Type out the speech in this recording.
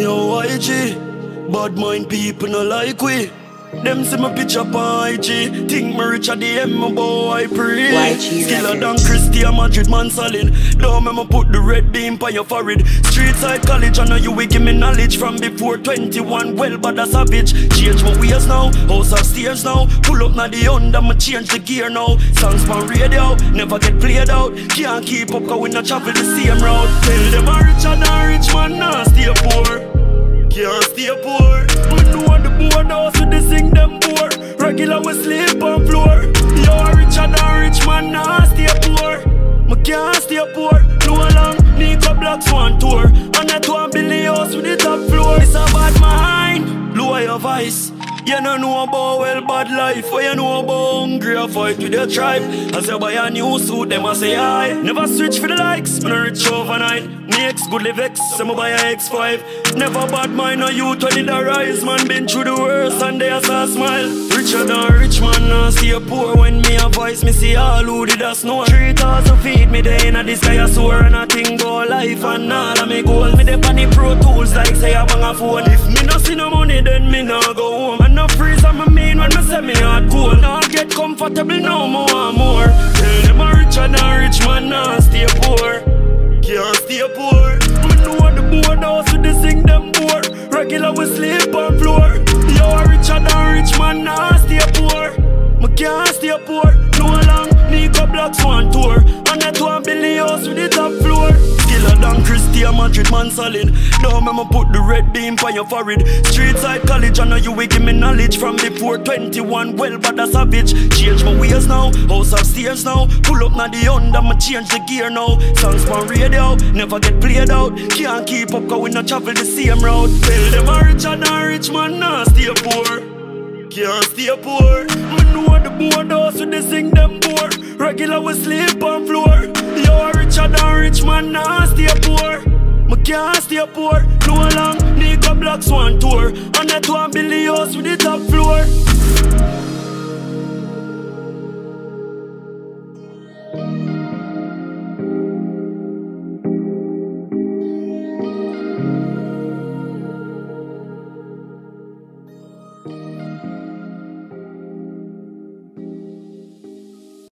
Yo, YG, bad mind people no like we. Them see my picture on IG. Think me rich at the end, my boy, pre. Skiller than Christian Madrid, man solid. Don't me put the red beam on your forehead. Street side college, I know you will give me knowledge. From before 21, well, but a savage. Change my ways now, house upstairs now. Pull up now the under, me change the gear now. Songs on radio, never get played out. Can't keep up, cause we not travel the same route. Tell them I'm rich and a rich man, nah stay poor. Can't stay poor. Me know the board house with the sing them poor. Regular we sleep on floor. Yo, a rich and a rich man, nah stay poor. Me can't stay poor. No long, Nico Blocks one tour. And that 1 billion house with the top floor. It's a bad mind, lower your voice. You don't know about well bad life. What you know about hungry or fight with your tribe. As you buy a new suit, them a say hi. Never switch for the likes, me no rich overnight. Me ex good live X, so me buy a X5. Never bad mind or youth when it a rise. Man been through the worst and they a smile. Richer than rich man, now see a poor. When me a voice, me see all who did a snore. 3,000 feet, me dey in a this guy a soar. And I think go life and all of me goal. Me dey on the pro tools like say I bang a phone. If me no see no money, then me no go home. And no freeze on my mean when me say me hard cool. Now get comfortable no more. Tell them a rich and a rich man, now stay poor. Can't stay poor. Me know the board house with the sing them poor. Regular we sleep on floor. Yo, a rich and a rich man, nah stay poor. Me can't stay poor. No long, Nico Blocks one tour. And that 1 billion house with the top floor. Skiller than Christian Madrid, man solid. Don't me put the red beam on your forehead. Street side college, I know you will give me knowledge. From before 21, well, but a savage. Change my ways now, house upstairs now. Pull up now the under, me change the gear now. Songs on radio, never get played out. Can't keep up, cause we not travel the same route. Tell them a rich and a rich man, nah stay poor. Can't stay poor. Me know the board house with the sing them poor. Regular we sleep on floor. Yo, a rich and a rich man, nah stay poor. Me can't stay poor. No long, Nico Blocks one tour. And that 1 billion house with the top floor.